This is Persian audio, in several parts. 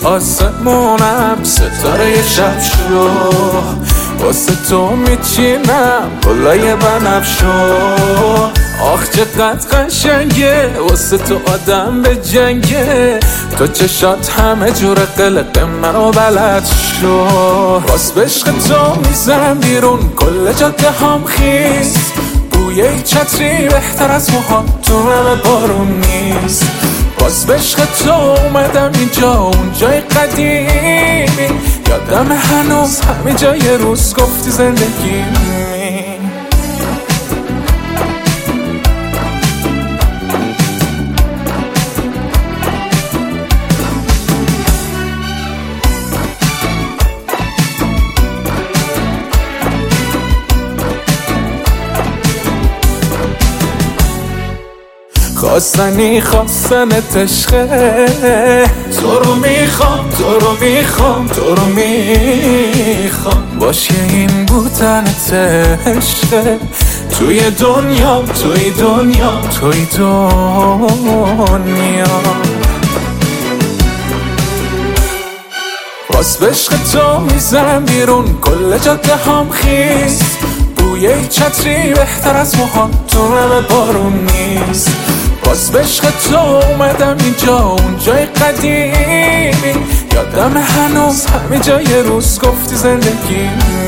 آسمونم ستاره شب شو، واسه تو میچینم گلای بنفشو. آخ چقدر قشنگه واسه تو آدم به جنگه، تو چشات همه جور قلق منو بلد شو. باز به عشق تو میزنم بیرون کل جاده هم خیس، بوی چتری بهتر از موها تو همه بارون نیست. باز به عشق تو اومدم اینجا اون جای قدیمی، یادم هنوز همه جای روز گفتی زندگی. خواستنت عشقه، تو رو میخوام تو رو میخوام تو رو میخوام، باشه این بودنت عشقه. توی دنیا توی دنیا توی دنیا، باز به عشق تو میزنم بیرون کل جاده هم خیس، بوی چتری بهتر از موها تو همه بارون نیست. باز به عشق تو اومدم اینجا اون جای قدیمی، یادم هنوز همه جای روز گفتی زندگی.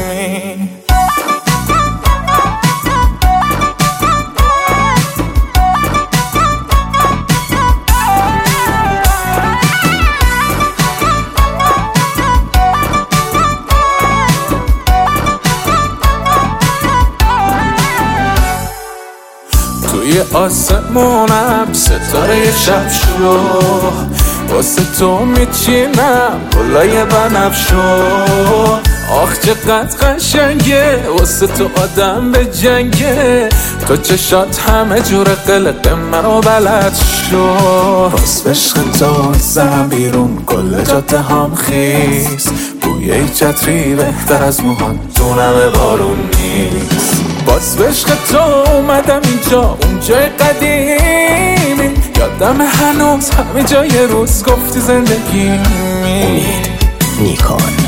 توی آسمونم ستاره شب شو، واسه تو میچینم گلای بنفشو. آخ چقدر قشنگه واسه تو آدم به جنگه، تو چشات همه جور قلق منو بلد شو. باز به عشق تو میزنم بیرون کل جاده هم خیس، بوی چتری بهتر از موهات تو همه بارون نیست. باز به عشق تو اومدم اینجا اون جای قدیمی، یادم هنوز همه جای روز گفتی زندگی. نیکان